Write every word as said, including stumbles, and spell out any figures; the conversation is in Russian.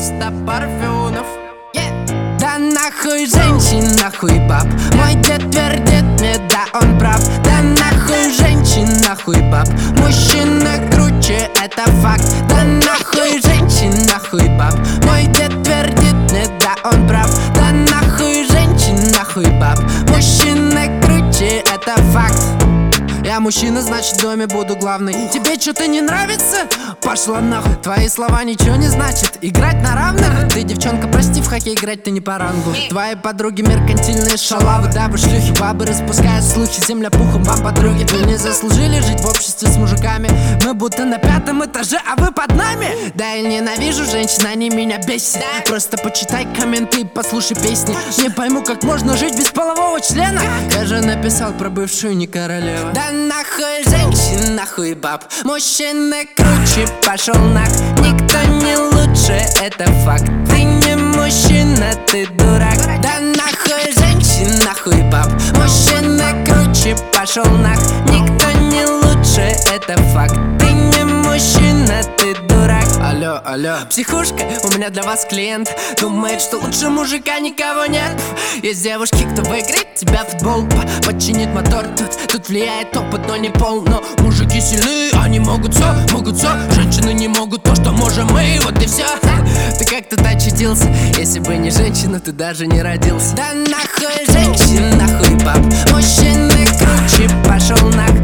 просто парфюнов. Yeah. Да нахуй женщин, нахуй баб. Мой дед твердит мне, да он прав. Да нахуй женщин, нахуй баб. Мужчина круче, это факт. Да нахуй женщин, нахуй баб. Мой дед твердит мне, да он прав. Да нахуй женщин, нахуй баб. Мужчина круче, это факт. Я мужчина, значит в доме буду главный. Тебе что-то не нравится? Пошла нахуй. Твои слова ничего не значат. Играть на равных? Ты, девчонка, прости, в хоккей играть ты не по рангу. Твои подруги меркантильные шалавы. Да, вы шлюхи, бабы распускают слухи. Земля пухом, вам подруги. Вы не заслужили жить в обществе с мужиками. Мы будто на пятом этаже, а вы под нами. Да, я ненавижу женщин, они меня бесят. Просто почитай комменты и послушай песни. Не пойму, как можно жить без полового члена. Я же написал про бывшую не королеву. Да нахуй женщин, нахуй баб. Мужчина круче, пошел нах. Никто не лучше, это факт. Ты не мужчина, ты дурак. Да нахуй женщин, нахуй баб. Мужчина круче, пошел нах. Никто не лучше, это факт. Ты не мужчина, ты дурак. Алло, алло, психушка, у меня для вас клиент. Думает, что лучше мужика никого нет. Есть девушки, кто выиграет тебя в футбол, подчинит мотор. Тут, тут влияет опыт, но не пол. Но мужики сильны, они могут все, могут все. Женщины не могут то, что можем мы, вот и все. Ты как тут очутился? Если бы не женщина, ты даже не родился. Да нахуй женщин, нахуй баб. Мужчины круче, пошел нах.